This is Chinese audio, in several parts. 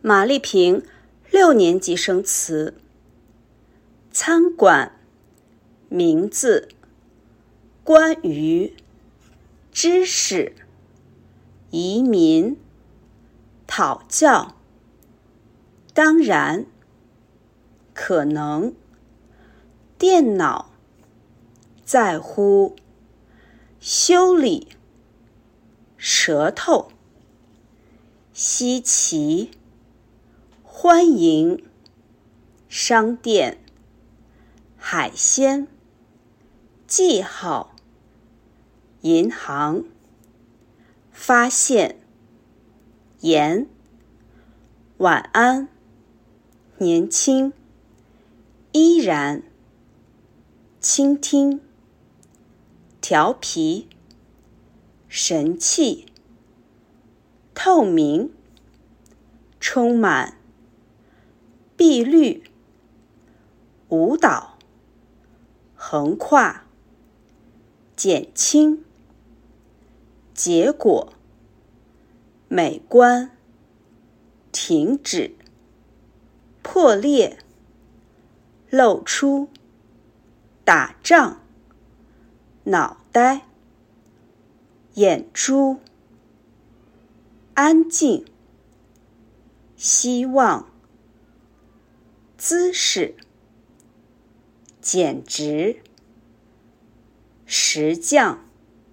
马丽萍6年级生词。餐馆，名字，关于，知识，移民，讨教，当然，可能，电脑，在乎，修理，舌头，稀奇，欢迎，商店，海鲜，记号，银行，发现，盐，晚安，年轻，依然，倾听，调皮，神气，透明，充满，碧绿，舞蹈，横跨，减轻，结果，美观，停止，破裂，露出，打仗，脑袋，眼珠，安静，希望，姿势，简直，石匠，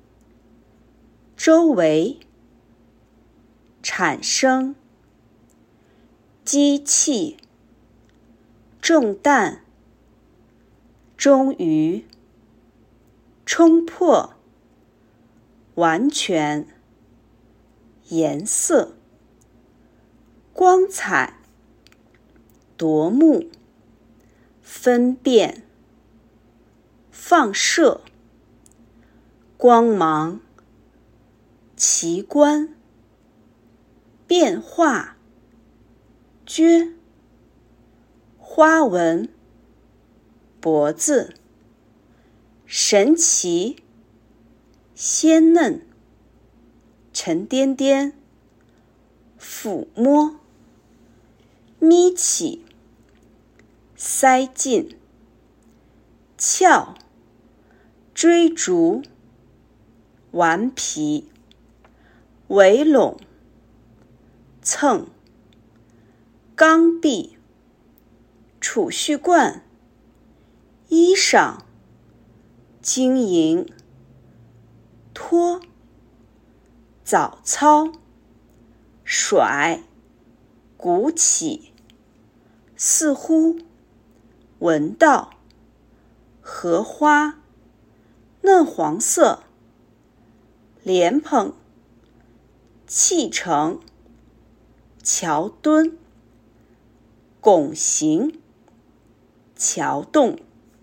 周围，产生，机器，中弹，终于，冲破，完全，颜色，光彩，夺目，分辨，放射，光芒，奇观，变化，撅，花纹，脖子，神奇，鲜嫩，沉甸甸，抚摸，眯起，塞进，翘，追逐，顽皮，围拢，蹭，刚愎，储蓄罐，衣裳，经营，拖，早操，甩，鼓起，似乎，闻到，荷花，嫩黄色，莲蓬，砌成，桥墩，拱形，桥洞，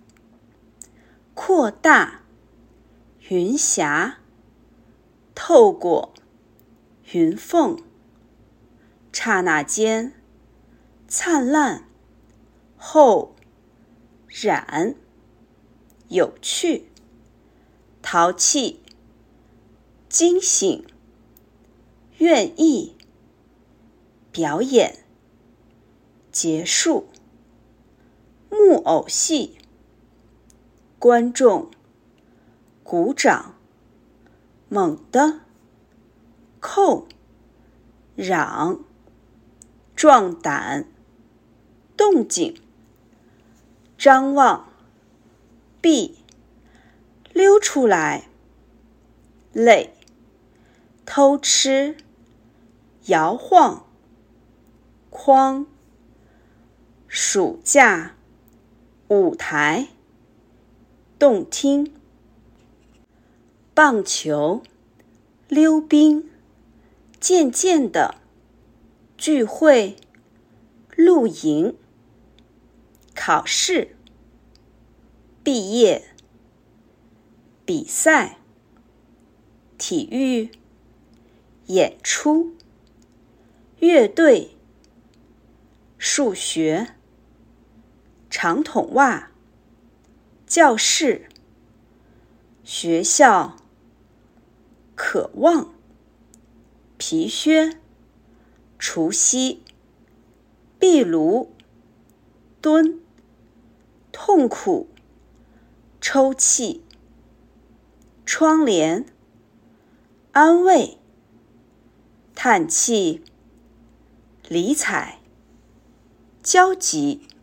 扩大，云霞，透过，云缝，刹那间，灿烂，后，染，有趣，淘气，惊醒，愿意，表演，结束，木偶戏，观众，鼓掌，猛地，扣，嚷，壮胆，动静，张望，闭，溜出来，累，偷吃，摇晃，框，暑假，舞台，动听，棒球，溜冰，渐渐的，聚会，露营，考试，毕业，比赛，体育，演出，乐队，数学，长筒袜，教室，学校，渴望，皮靴，除夕， 壁炉，蹲，痛苦，抽泣，窗帘，安慰，叹气，理睬，焦急。